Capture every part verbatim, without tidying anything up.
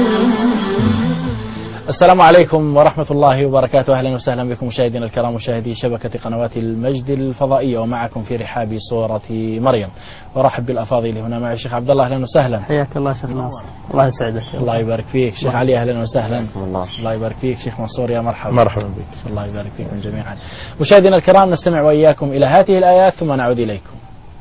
السلام عليكم ورحمة الله وبركاته. أهلا وسهلا بكم مشاهدينا الكرام مشاهدي شبكة قنوات المجد الفضائية، ومعكم في رحاب سورة مريم. ورحب بالأفاضل هنا مع الشيخ عبد الله. أهلا وسهلا. حياك الله شيخ ناصر. الله يسعدك. الله يبارك فيك. شيخ علي أهلا وسهلا. الله. الله يبارك فيك. شيخ منصور يا مرحبا. مرحبا بك. الله يبارك فيكم جميعا. مشاهدينا الكرام نستمع وإياكم إلى هذه الآيات ثم نعود إليكم.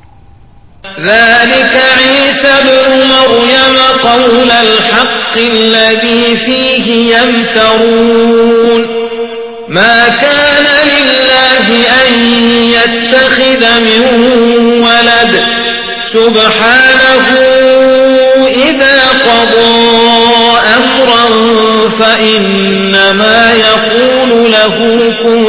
ذلك عيسى ابن مريم قول الحق الذي فيه يمترون ما كان لله أن يتخذ من ولد سبحانه إذا قضى أمرا فإنما يقول له كن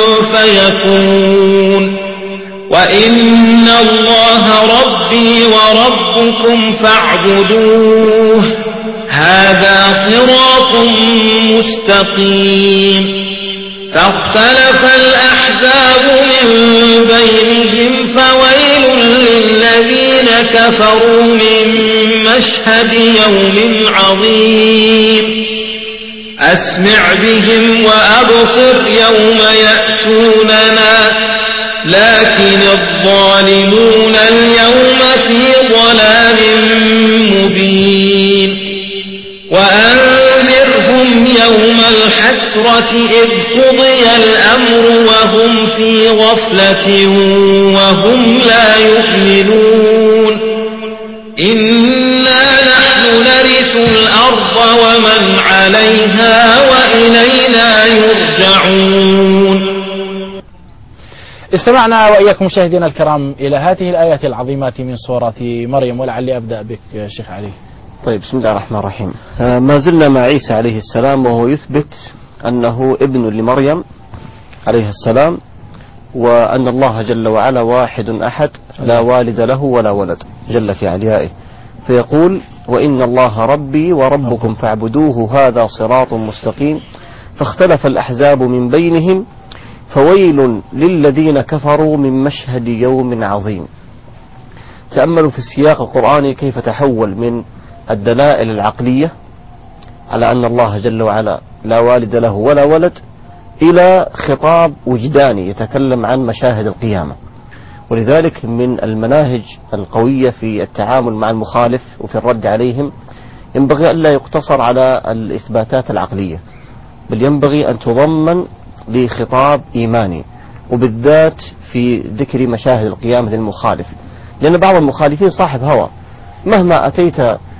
فيكون وإن الله ربي وربكم فاعبدوه هذا صراط مستقيم. فاختلف الأحزاب من بينهم فويل للذين كفروا من مشهد يوم عظيم. أسمع بهم وأبصر يوم يأتوننا لكن الظالمون اليوم في ضلال مبين. وأنذرهم يوم الحسرة إذ قضي الأمر وهم في غفلة وهم لا يؤمنون. إنا نحن نرث الأرض ومن عليها وإلينا يرجعون. استمعنا وإياكم مشاهدينا الكرام إلى هذه الآيات العظيمات من سورة مريم، ولعلي أبدأ بك شيخ علي. طيب، بسم الله الرحمن الرحيم. ما زلنا مع عيسى عليه السلام وهو يثبت أنه ابن لمريم عليه السلام، وأن الله جل وعلا واحد أحد لا والد له ولا ولد جل في عليائه، فيقول وإن الله ربي وربكم فاعبدوه هذا صراط مستقيم. فاختلف الأحزاب من بينهم فويل للذين كفروا من مشهد يوم عظيم. تأملوا في السياق القرآني كيف تحول من الدلائل العقلية على أن الله جل وعلا لا والد له ولا ولد إلى خطاب وجداني يتكلم عن مشاهد القيامة. ولذلك من المناهج القوية في التعامل مع المخالف وفي الرد عليهم ينبغي أن لا يقتصر على الإثباتات العقلية، بل ينبغي أن تضمن لخطاب إيماني، وبالذات في ذكر مشاهد القيامة للمخالف، لأن بعض المخالفين صاحب هوى، مهما أتيت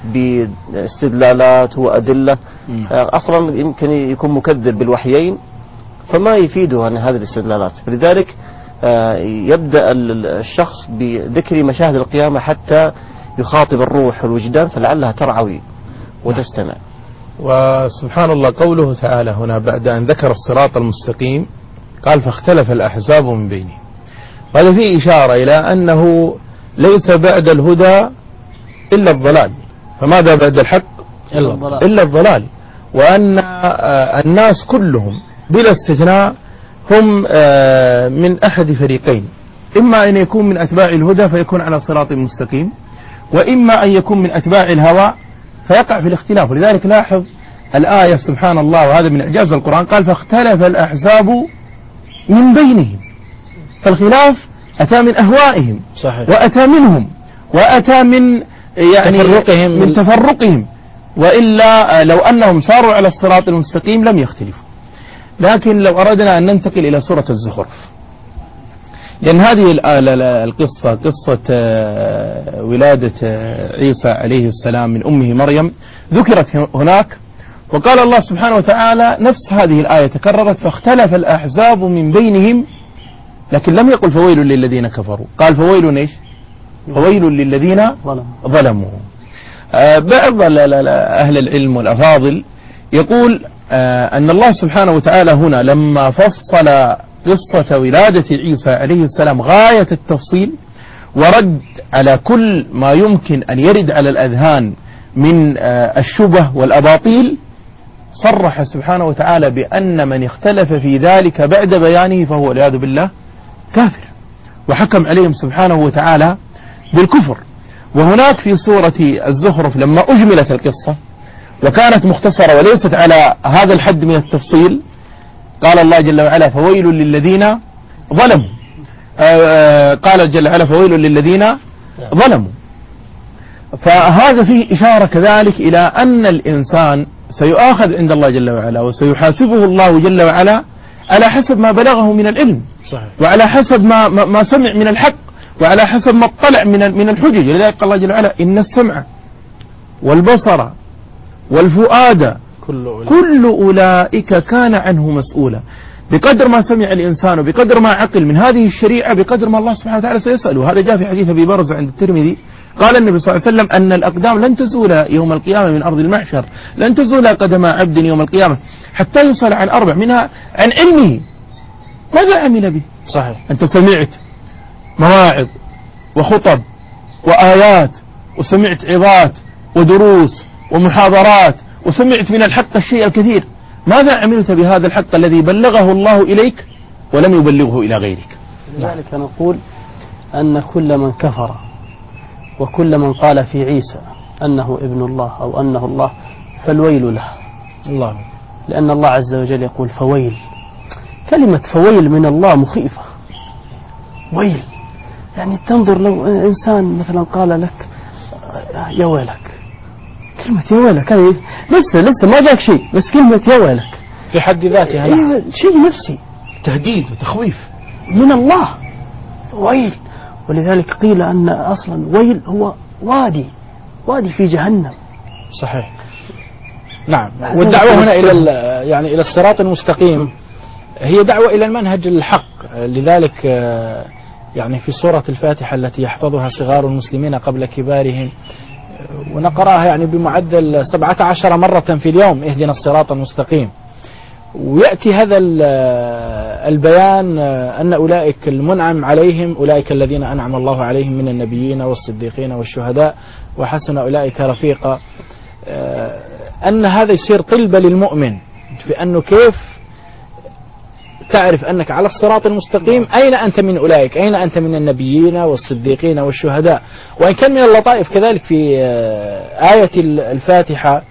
باستدلالات وأدلة أصلا يمكن يكون مكذب بالوحيين فما يفيده عن هذه الاستدلالات. لذلك يبدأ الشخص بذكر مشاهد القيامة حتى يخاطب الروح والوجدان فلعلها ترعوي وتستمع. وسبحان الله قوله تعالى هنا بعد أن ذكر الصراط المستقيم قال فاختلف الأحزاب من بينهم، وهذا فيه إشارة إلى أنه ليس بعد الهدى إلا الضلال، فماذا بعد الحق إلا الضلال, إلا الضلال. وأن الناس كلهم بلا استثناء هم من أحد فريقين، إما أن يكون من أتباع الهدى فيكون على صراط مستقيم، وإما أن يكون من أتباع الهوى فيقع في الاختلاف. ولذلك لاحظ الآية سبحان الله، وهذا من إعجاز القرآن، قال فاختلف الأحزاب من بينهم، فالخلاف أتى من أهوائهم صحيح. وأتى منهم وأتى من يعني تفرقهم من تفرقهم، وإلا لو أنهم صاروا على الصراط المستقيم لم يختلفوا. لكن لو أردنا أن ننتقل إلى سورة الزخرف، لأن هذه القصة قصة ولادة عيسى عليه السلام من أمه مريم ذكرت هناك، وقال الله سبحانه وتعالى نفس هذه الآية تكررت فاختلف الأحزاب من بينهم، لكن لم يقل فويل للذين كفروا، قال فويل إيش؟ فويل للذين ظلموا. بعض أهل العلم والأفاضل يقول أن الله سبحانه وتعالى هنا لما فصل قصة ولادة عيسى عليه السلام غاية التفصيل ورد على كل ما يمكن أن يرد على الأذهان من الشبه والأباطيل، صرح سبحانه وتعالى بأن من اختلف في ذلك بعد بيانه فهو والعياذ بالله كافر، وحكم عليهم سبحانه وتعالى بالكفر. وهناك في سورة الزخرف لما أجملت القصة وكانت مختصرة وليست على هذا الحد من التفصيل، قال الله جل وعلا فويل للذين ظلموا، قال جل وعلا فويل للذين ظلموا. فهذا فيه إشارة كذلك إلى أن الإنسان سيؤاخذ عند الله جل وعلا، وسيحاسبه الله جل وعلا على حسب ما بلغه من العلم، صحيح. وعلى حسب ما, ما, ما سمع من الحق، وعلى حسب ما اطلع من من الحجج. لذلك قال الله جل وعلا إن السمع والبصر والفؤاد كل, كل أولئك كان عنه مسؤولا. بقدر ما سمع الإنسان وبقدر ما عقل من هذه الشريعة بقدر ما الله سبحانه وتعالى سيسأله. هذا جاء في حديث أبي برزة عند الترمذي، قال النبي صلى الله عليه وسلم أن الأقدام لن تزول يوم القيامة من أرض المحشر، لن تزول قدم عبد يوم القيامة حتى يسأل عن أربع، منها عن علمه ماذا عمل به. صحيح. أنت سمعت مواعظ وخطب وآيات، وسمعت عظات ودروس ومحاضرات، وسمعت من الحق الشيء الكثير، ماذا عملت بهذا الحق الذي بلغه الله إليك ولم يبلغه إلى غيرك؟ لذلك نقول أن كل من كفر وكل من قال في عيسى أنه ابن الله أو أنه الله فالويل له. الله. لأن الله عز وجل يقول فويل. كلمة فويل من الله مخيفة. ويل يعني تنظر لو إنسان مثلا قال لك يا ويلك، كلمة يا ويلك هذه لسه لسه ما جاك شيء، بس كلمة يا ويلك في حد ذاتها أيوة شيء نفسي، تهديد وتخويف من الله. ويل. ولذلك قيل أن أصلا ويل هو وادي وادي في جهنم. صحيح. نعم. والدعوة هنا إلى يعني إلى الصراط المستقيم هي دعوة إلى المنهج الحق. لذلك يعني في سورة الفاتحة التي يحفظها صغار المسلمين قبل كبارهم، ونقرأها يعني بمعدل سبعة عشر مرة في اليوم، اهدنا الصراط المستقيم، ويأتي هذا البيان أن أولئك المنعم عليهم أولئك الذين أنعم الله عليهم من النبيين والصديقين والشهداء وحسن أولئك رفيقا. أن هذا يصير طلبة للمؤمن في أنه كيف تعرف أنك على الصراط المستقيم، أين أنت من أولئك، أين أنت من النبيين والصديقين والشهداء. وإن كان من اللطائف كذلك في آية الفاتحة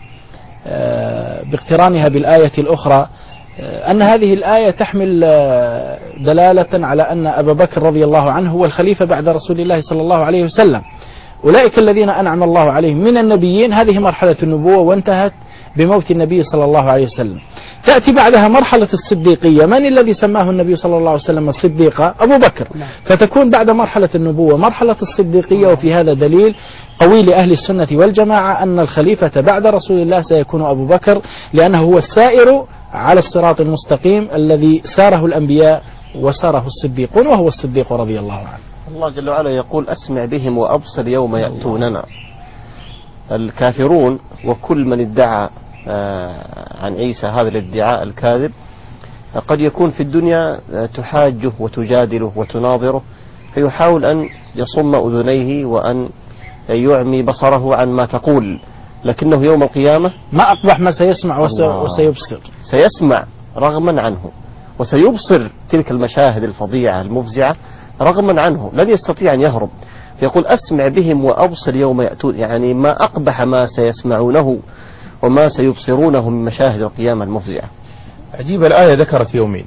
باقترانها بالآية الأخرى أن هذه الآية تحمل دلالة على أن أبا بكر رضي الله عنه هو الخليفة بعد رسول الله صلى الله عليه وسلم. أولئك الذين أنعم الله عليهم من النبيين، هذه مرحلة النبوة وانتهت بموت النبي صلى الله عليه وسلم. تأتي بعدها مرحلة الصديقية، من الذي سماه النبي صلى الله عليه وسلم الصديقة؟ أبو بكر. فتكون بعد مرحلة النبوة مرحلة الصديقية. وفي هذا دليل قوي لأهل السنة والجماعة أن الخليفة بعد رسول الله سيكون أبو بكر، لأنه هو السائر على الصراط المستقيم الذي ساره الأنبياء وساره الصديقون، وهو الصديق رضي الله عنه. الله جل وعلا يقول أسمع بهم وأبصر يوم يأتوننا. الكافرون وكل من ادعى عن عيسى هذا الادعاء الكاذب قد يكون في الدنيا تحاجه وتجادله وتناظره، فيحاول أن يصم أذنيه وأن يعمي بصره عن ما تقول، لكنه يوم القيامة ما أقبح ما سيسمع وسيبصر. سيسمع رغما عنه، وسيبصر تلك المشاهد الفظيعة المفزعة رغما عنه، لن يستطيع أن يهرب. فيقول أسمع بهم وأبصر يوم يأتون، يعني ما أقبح ما سيسمعونه وما سيبصرونه من مشاهد القيامة المفزعة. عجيب، الآية ذكرت يومين،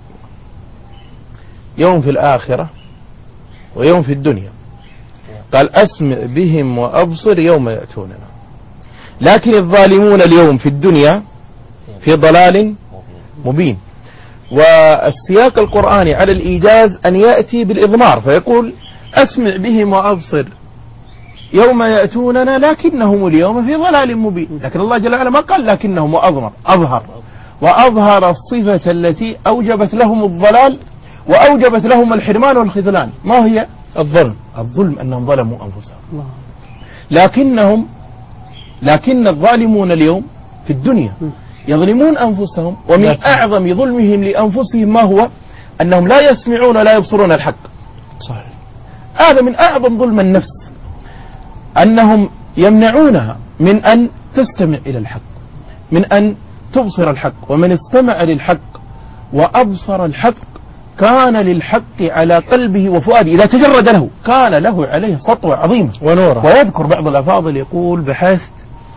يوم في الآخرة ويوم في الدنيا. قال أسمع بهم وأبصر يوم يأتوننا. لكن الظالمون اليوم في الدنيا في ضلال مبين. والسياق القرآني على الإيجاز أن يأتي بالإضمار، فيقول أسمع بهم وأبصر يوم يأتوننا لكنهم اليوم في ضلال مبين. لكن الله جل وعلا ما قال لكنهم، وأضمر أظهر وأظهر الصفة التي أوجبت لهم الضلال وأوجبت لهم الحرمان والخذلان. ما هي؟ الظلم. الظلم أنهم ظلموا أنفسهم. لكنهم لكن الظالمون اليوم في الدنيا يظلمون أنفسهم، ومن أعظم ظلمهم لأنفسهم ما هو؟ أنهم لا يسمعون ولا يبصرون الحق. صحيح. هذا من أعظم ظلم النفس، أنهم يمنعونها من أن تستمع إلى الحق، من أن تبصر الحق. ومن استمع للحق وأبصر الحق كان للحق على قلبه وفؤاده، إذا تجرد له كان له عليه سطوة عظيمة ونورا. ويذكر بعض الأفاضل يقول بحثت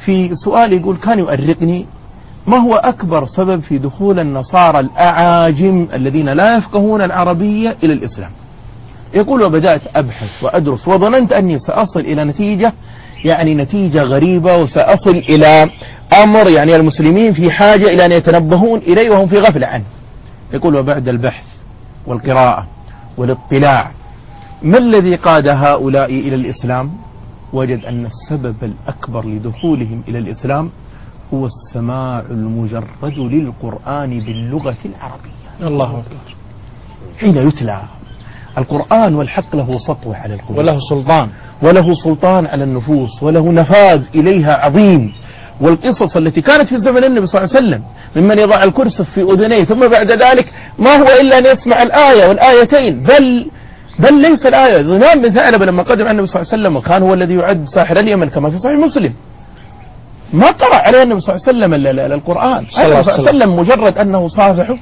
في سؤال يقول كان يؤرقني ما هو أكبر سبب في دخول النصارى الأعاجم الذين لا يفقهون العربية إلى الإسلام؟ يقول وبدأت أبحث وأدرس وظننت أني سأصل إلى نتيجة يعني نتيجة غريبة وسأصل إلى أمر يعني المسلمين في حاجة إلى أن يتنبهون إليه وهم في غفلة عنه. يقول وبعد البحث والقراءة والاطلاع ما الذي قاد هؤلاء إلى الإسلام؟ وجد أن السبب الأكبر لدخولهم إلى الإسلام هو السماع المجرد للقرآن باللغة العربية. الله أكبر. حين يتلى القرآن والحق له سطوة على القلوب وله سلطان وله سلطان على النفوس وله نفاذ إليها عظيم. والقصص التي كانت في زمن النبي صلى الله عليه وسلم ممن يضع الكرسف في أذنيه ثم بعد ذلك ما هو إلا أن يسمع الآية والآيتين بل بل ليس الآية. ذنان بن ثعلب لما قدم النبي صلى الله عليه وسلم وكان هو الذي يعد ساحر اليمن كما في صحيح مسلم ما قرأ عليه النبي صلى الله عليه وسلم القرآن صلى الله عليه وسلم مجرد أنه صافحه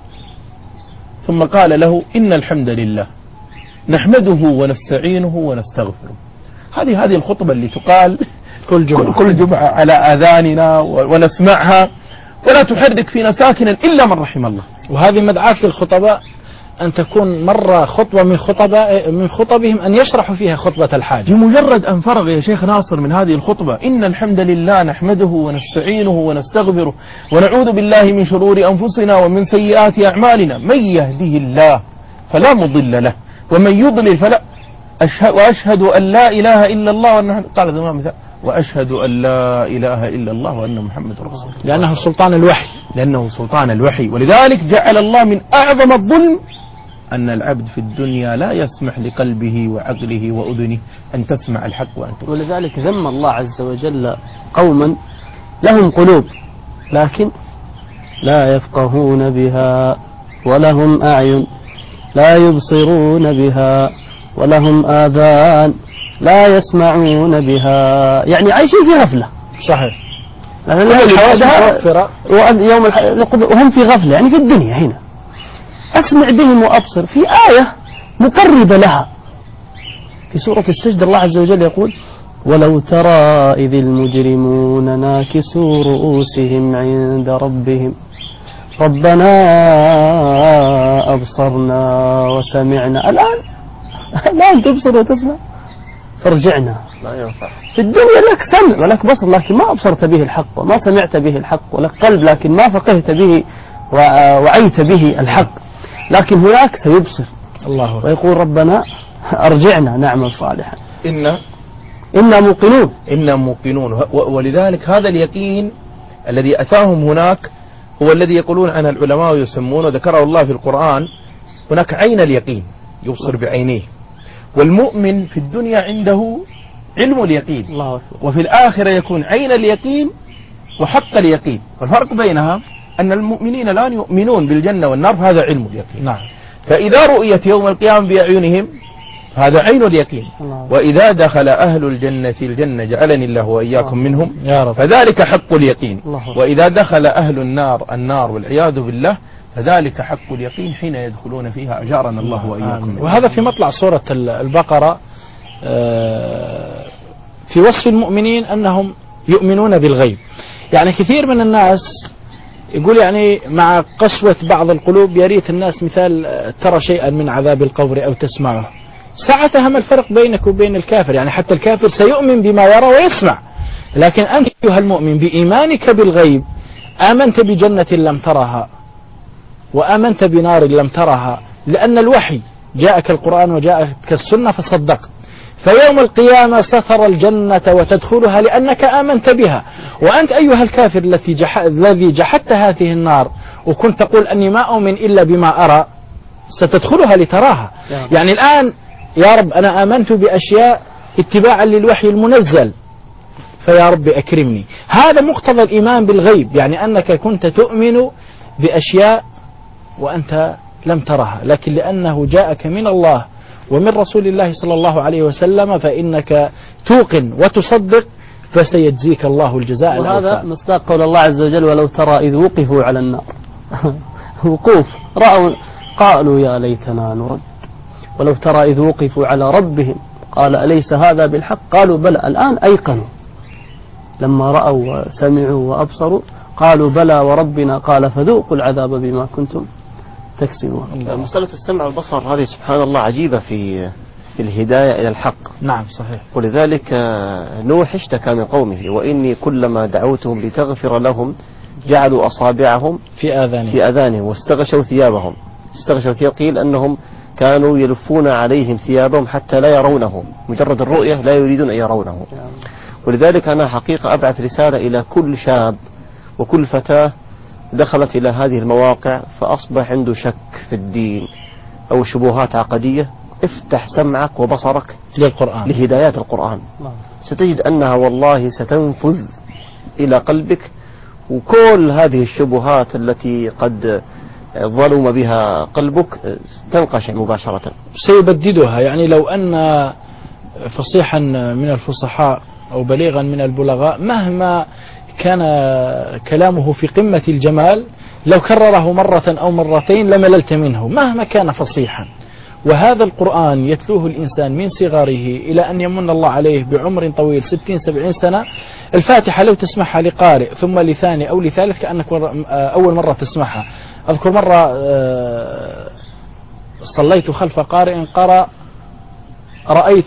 ثم قال له إن الحمد لله نحمده ونستعينه ونستغفره. هذه هذه الخطبة اللي تقال كل جمعة كل جمعة على آذاننا ونسمعها ولا تحرك فينا ساكنا إلا من رحم الله. وهذه مدعاة للخطباء أن تكون مرة خطبة من خطب من خطبهم أن يشرحوا فيها خطبة الحاجة. بمجرد أن فرغ يا شيخ ناصر من هذه الخطبة إن الحمد لله نحمده ونستعينه ونستغفره ونعوذ بالله من شرور أنفسنا ومن سيئات أعمالنا من يهده الله فلا مضل له ومن يضلل فلا أشهد وأشهد أن لا إله إلا الله وأن قال ذو مثال وأشهد أن لا إله إلا الله وأن محمد رسول الله لأنه سلطان الوحي لأنه سلطان الوحي. ولذلك جعل الله من أعظم الظلم أن العبد في الدنيا لا يسمح لقلبه وعقله وأذنه أن تسمع الحق وأن تقول. ولذلك ذم الله عز وجل قوما لهم قلوب لكن لا يفقهون بها ولهم أعين لا يبصرون بها ولهم آذان لا يسمعون بها يعني عايشين في غفلة. صحيح. يوم وهم في غفلة يعني في الدنيا هنا أسمع بهم وأبصر. في آية مقربة لها في سورة السجدة الله عز وجل يقول ولو ترى إذ المجرمون ناكسوا رؤوسهم عند ربهم ربنا أبصرنا وسمعنا. الآن الآن تبصر وتسمع فرجعنا. في الدنيا لك سمع ولك بصر لكن ما أبصرت به الحق وما سمعت به الحق ولك قلب لكن ما فقهت به وعيت به الحق لكن هناك سيبصر الله ويقول ربنا أرجعنا نعمل صالحا إن إنا موقنون إنا موقنون. ولذلك هذا اليقين الذي أتاهم هناك هو الذي يقولون أن العلماء يسمونه ذكره الله في القرآن هناك عين اليقين يبصر بعينيه. والمؤمن في الدنيا عنده علم اليقين الله وفي الآخرة يكون عين اليقين وحق اليقين. والفرق بينها أن المؤمنين لا يؤمنون بالجنة والنار فهذا علم اليقين. نعم. فإذا رؤيت يوم القيامة بأعينهم هذا عين اليقين. وإذا دخل أهل الجنة الجنة جعلني الله وإياكم منهم يا رب فذلك حق اليقين. وإذا دخل أهل النار النار والعياذ بالله فذلك حق اليقين حين يدخلون فيها أجارنا الله وإياكم. وهذا في مطلع سورة البقرة في وصف المؤمنين أنهم يؤمنون بالغيب. يعني كثير من الناس يقول يعني مع قسوة بعض القلوب يا ريت الناس مثال ترى شيئا من عذاب القبر أو تسمعه. ساعتها ما الفرق بينك وبين الكافر؟ يعني حتى الكافر سيؤمن بما يرى ويسمع لكن أنت أيها المؤمن بإيمانك بالغيب آمنت بجنة لم ترها وآمنت بنار لم ترها لأن الوحي جاءك القرآن وجاءك السنة فصدقت. فيوم القيامة سترى الجنة وتدخلها لأنك آمنت بها. وأنت أيها الكافر الذي جح... الذي جحدت هذه النار وكنت تقول أني ما أؤمن إلا بما أرى ستدخلها لتراها. يعني الآن يا رب أنا آمنت بأشياء اتباعا للوحي المنزل فيا رب أكرمني. هذا مقتضى الإيمان بالغيب يعني أنك كنت تؤمن بأشياء وأنت لم ترها لكن لأنه جاءك من الله ومن رسول الله صلى الله عليه وسلم فإنك توقن وتصدق فسيجزيك الله الجزاء. وهذا مصداق قول الله عز وجل ولو ترى إذ وقفوا على النار وقوف رأوا قالوا يا ليتنا نرد ولو ترى إذ وقفوا على ربهم قال أليس هذا بالحق قالوا بلى الآن أيقنوا لما رأوا وسمعوا وأبصروا قالوا بلى وربنا قال فذوقوا العذاب بما كنتم تكسبون. مسألة السمع والبصر هذه سبحان الله عجيبة في في الهداية إلى الحق. نعم صحيح. ولذلك نوح اشتكى من قومه وإني كلما دعوتهم لتغفر لهم جعلوا أصابعهم في آذانهم في آذانهم واستغشوا ثيابهم. استغشوا ثياب قيل أنهم كانوا يلفون عليهم ثيابهم حتى لا يرونه، مجرد الرؤية لا يريدون أن يرونه. ولذلك أنا حقيقة أبعث رسالة إلى كل شاب وكل فتاة دخلت إلى هذه المواقع فأصبح عنده شك في الدين أو شبهات عقدية، افتح سمعك وبصرك للقرآن لهدايات القرآن، ستجد أنها والله ستنفذ إلى قلبك، وكل هذه الشبهات التي قد ظلم بها قلبك تنقشع مباشرة، سيبددها. يعني لو أن فصيحا من الفصحاء أو بليغا من البلغاء مهما كان كلامه في قمة الجمال لو كرره مرة أو مرتين لمللت منه مهما كان فصيحا. وهذا القرآن يتلوه الإنسان من صغره إلى أن يمن الله عليه بعمر طويل ستين سبعين سنة. الفاتحة لو تسمعها لقارئ ثم لثاني أو لثالث كأنك أول مرة تسمعها. أذكر مرة صليت خلف قارئ قرأ رأيت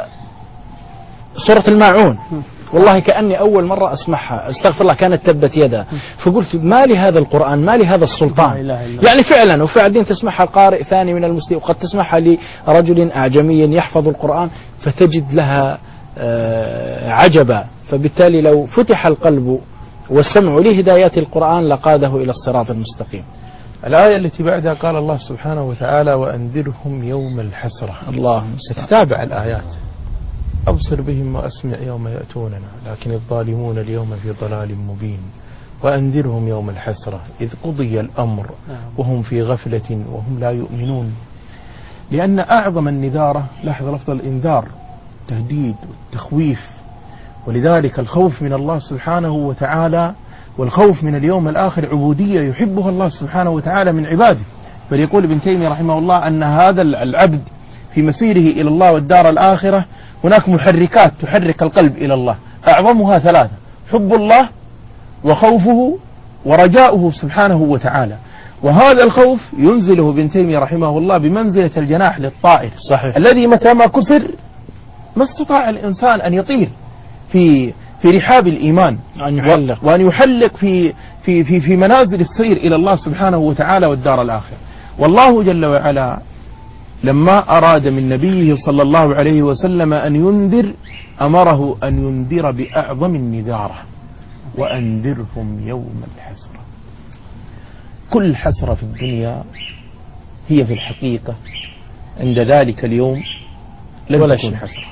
سورة الماعون، والله كأني أول مرة أسمعها، استغفر الله، كانت تبت يدا. فقلت ما لهذا القرآن، ما لهذا السلطان. يعني فعلا وفعلا تسمعها قارئ ثاني من المسلمين، وقد تسمعها لرجل أعجمي يحفظ القرآن فتجد لها عجبا. فبالتالي لو فتح القلب والسمع لهدايات القرآن لقاده إلى الصراط المستقيم. الآية التي بعدها قال الله سبحانه وتعالى وأنذرهم يوم الحسرة. الله ستتابع الآيات. أبصر بهم وأسمع يوم يأتوننا لكن الظالمون اليوم في ضلال مبين. وأنذرهم يوم الحسرة إذ قضي الأمر وهم في غفلة وهم لا يؤمنون. لأن أعظم النذارة، لاحظ لفظ الإنذار، تهديد والتخويف. ولذلك الخوف من الله سبحانه وتعالى والخوف من اليوم الآخر عبودية يحبها الله سبحانه وتعالى من عباده. بل يقول ابن تيمية رحمه الله أن هذا العبد في مسيره إلى الله والدار الآخرة هناك محركات تحرك القلب إلى الله، أعظمها ثلاثة: حب الله وخوفه ورجاؤه سبحانه وتعالى. وهذا الخوف ينزله ابن تيمية رحمه الله بمنزلة الجناح للطائر. صحيح. الذي متى ما كسر ما استطاع الإنسان أن يطير في في رحاب الإيمان، أن يحلق وأن يحلق في في في في منازل السير إلى الله سبحانه وتعالى والدار الآخرة. والله جل وعلا لما أراد من نبيه صلى الله عليه وسلم أن ينذر أمره أن ينذر بأعظم النذارة: وأنذرهم يوم الحسرة. كل حسرة في الدنيا هي في الحقيقة عند ذلك اليوم لن تكون حسرة.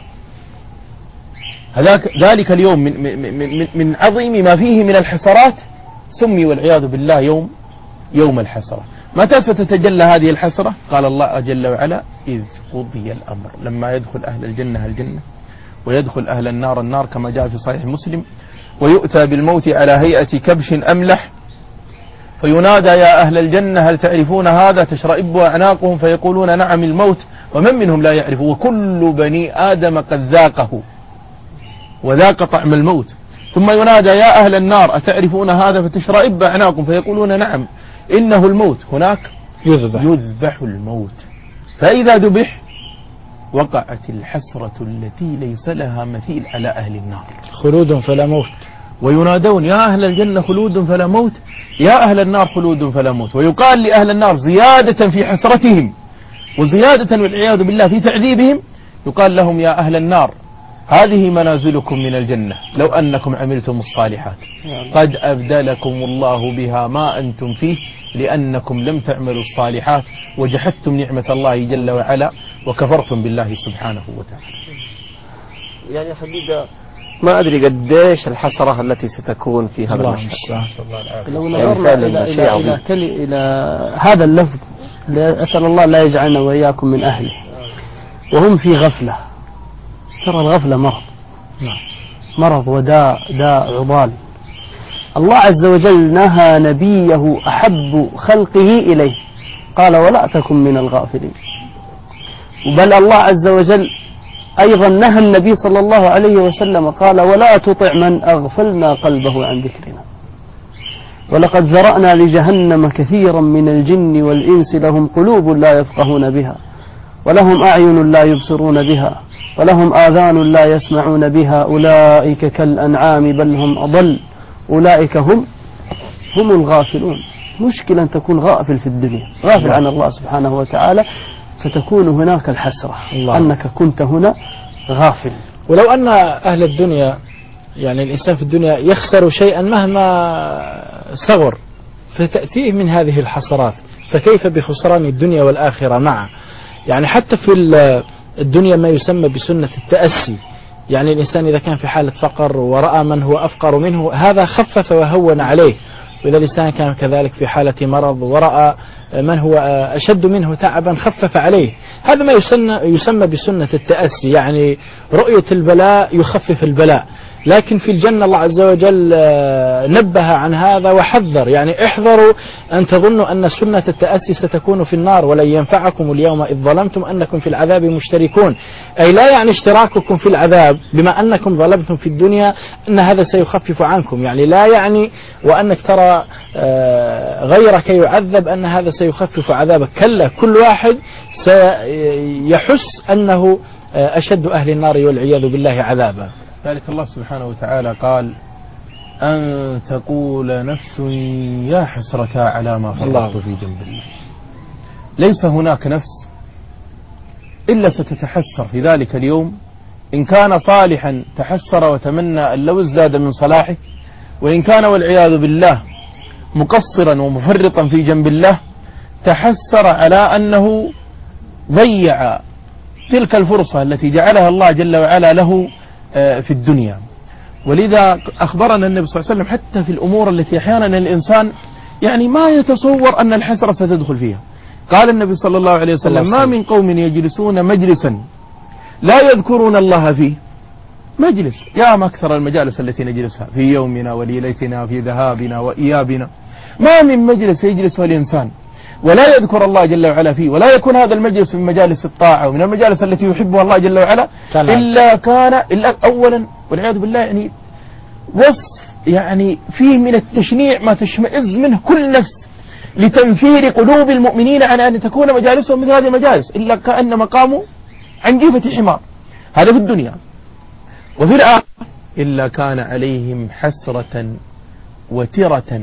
هذاك ذلك اليوم من, من, من, من عظيم ما فيه من الحسرات سمي والعياذ بالله يوم يوم الحسرة. متى ستتجلى هذه الحسرة؟ قال الله جل وعلا: إذ قضي الأمر. لما يدخل أهل الجنة الجنة ويدخل أهل النار النار، كما جاء في صحيح مسلم: ويؤتى بالموت على هيئة كبش أملح فينادى يا أهل الجنة هل تعرفون هذا؟ تشرئب أعناقهم فيقولون نعم الموت ومن منهم لا يعرف، وكل بني آدم قد ذاقه وذاق طعم الموت. ثم ينادى يا أهل النار أتعرفون هذا؟ فتشرئب أعناقهم فيقولون نعم إنه الموت. هناك يذبح, يذبح الموت. فإذا ذبح وقعت الحسرة التي ليس لها مثيل على أهل النار. خلود فلا موت. وينادون يا أهل الجنة خلود فلا موت، يا أهل النار خلود فلا موت. ويقال لأهل النار زيادة في حسرتهم وزيادة والعياذ بالله في تعذيبهم، يقال لهم يا أهل النار هذه منازلكم من الجنة لو أنكم عملتم الصالحات، قد أبدلكم الله بها ما أنتم فيه لأنكم لم تعملوا الصالحات وجحدتم نعمة الله جل وعلا وكفرتم بالله سبحانه وتعالى. يعني حقيقة ما أدري قديش الحسرة التي ستكون في هذا المشهد. لو نظرنا إلى, إلى, إلى, إلى, إلى هذا اللفظ، أسأل الله لا يجعلنا وإياكم من أهله وهم في غفلة. ترى الغفلة مرض، مرض وداء، داء عضال. الله عز وجل نهى نبيه أحب خلقه إليه، قال ولا تكن من الغافلين. بل الله عز وجل أيضا نهى النبي صلى الله عليه وسلم قال ولا تطع من أغفلنا قلبه عن ذكرنا ولقد ذرأنا لجهنم كثيرا من الجن والإنس لهم قلوب لا يفقهون بها ولهم أعين لا يبصرون بها ولهم آذان لا يسمعون بها أولئك كالأنعام بل هم أضل أولئك هم هم الغافلون. مشكلة أن تكون غافل في الدنيا غافل عن الله سبحانه وتعالى فتكون هناك الحسرة الله. أنك كنت هنا غافل. ولو أن أهل الدنيا يعني الإنسان في الدنيا يخسر شيئا مهما صغر فتأتيه من هذه الحسرات فكيف بخسران الدنيا والآخرة معه. يعني حتى في الدنيا ما يسمى بسنة التأسي يعني الإنسان إذا كان في حالة فقر ورأى من هو أفقر منه هذا خفف وهون عليه وإذا الإنسان كان كذلك في حالة مرض ورأى من هو أشد منه تعبا خفف عليه. هذا ما يسمى بسنة التأسي يعني رؤية البلاء يخفف البلاء. لكن في الجنة الله عز وجل نبه عن هذا وحذر يعني احذروا أن تظنوا أن سنة التأسي ستكون في النار ولن ينفعكم اليوم إذ ظلمتم أنكم في العذاب مشتركون. أي لا يعني اشتراككم في العذاب بما أنكم ظلمتم في الدنيا أن هذا سيخفف عنكم يعني لا يعني وأنك ترى غيرك يعذب أن هذا سيخفف عذابك كلا كل واحد سيحس أنه أشد أهل النار والعياذ بالله عذابا. ذلك الله سبحانه وتعالى قال أن تقول نفس يا حسرة على ما فرطت في جنب الله. ليس هناك نفس إلا ستتحسر في ذلك اليوم إن كان صالحا تحسر وتمنى أن لو ازداد من صلاحه وإن كان والعياذ بالله مقصرا ومفرطا في جنب الله تحسر على أنه ضيع تلك الفرصة التي جعلها الله جل وعلا له في الدنيا. ولذا أخبرنا النبي صلى الله عليه وسلم حتى في الأمور التي أحيانا الإنسان يعني ما يتصور أن الحسرة ستدخل فيها. قال النبي صلى الله عليه وسلم ما من قوم يجلسون مجلسا لا يذكرون الله فيه مجلس يا مكثر المجالس التي نجلسها في يومنا وليلتنا في ذهابنا وإيابنا ما من مجلس يجلسه الإنسان ولا يذكر الله جل وعلا فيه ولا يكون هذا المجلس من مجالس الطاعة ومن المجالس التي يحبها الله جل وعلا إلا كان إلا أولا والعياذ بالله يعني وصف يعني فيه من التشنيع ما تشمئز منه كل نفس لتنفير قلوب المؤمنين عن أن تكون مجالسهم مثل هذه المجالس إلا كأن مقامه عن جيفة حمار. هذا في الدنيا. وفي الآخرة إلا كان عليهم حسرة وترة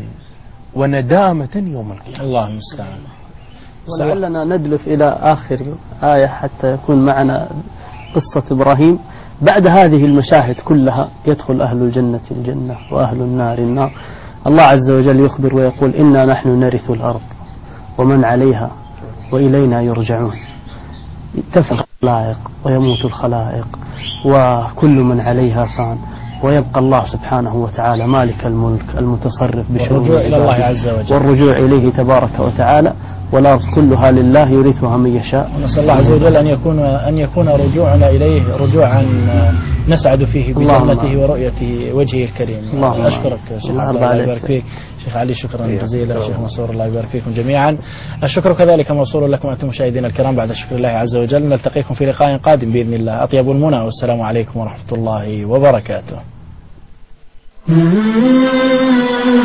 وندامة يوم القيامة. الله المستعان. ولعلنا ندلف إلى آخر آية حتى يكون معنا قصة إبراهيم. بعد هذه المشاهد كلها يدخل أهل الجنة الجنة وأهل النار النار. الله عز وجل يخبر ويقول إنا نحن نرث الأرض ومن عليها وإلينا يرجعون. تفنى الخلائق ويموت الخلائق وكل من عليها فان ويبقى الله سبحانه وتعالى مالك الملك المتصرف بشؤون والرجوع إلى الله عز وجل والرجوع إليه تبارك وتعالى والأرض كلها لله يورثها من يشاء. ونسأل الله عز وجل أن يكون أن يكون رجوعنا إليه رجوعا نسعد فيه بجنته ورؤيته وجهه الكريم. أشكرك شيخ عبد الله يبارك فيك. شيخ علي شكرا جزيلا. شيخ منصور الله يبارك فيكم جميعا. الشكر كذلك موصول لكم أنتم مشاهدينا الكرام بعد شكر الله عز وجل. نلتقيكم في لقاء قادم بإذن الله. أطيب المنى والسلام عليكم ورحمة الله وبركاته.